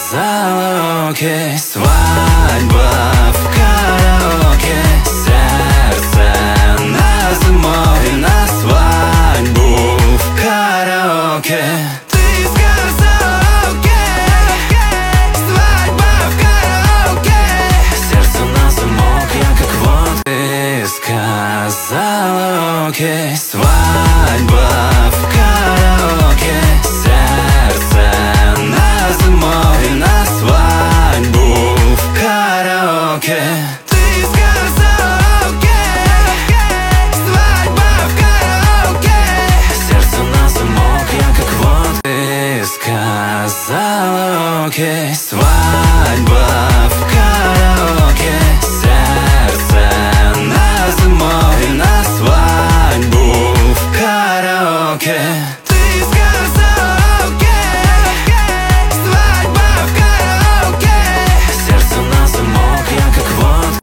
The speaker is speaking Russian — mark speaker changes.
Speaker 1: сказала окей. Свадьба в караоке, сердце на замок и на свадьбу в караоке. Ты сказала окей, свадьба в караоке, сердце на замок, я как вот. Ты сказала окей, свадьба в караоке, сердце на замок и на свадьбу в караоке. Ты сказала окей, свадьба в караоке, сердце на замок, я как вот. Ты сказала окей, свадьба в караоке.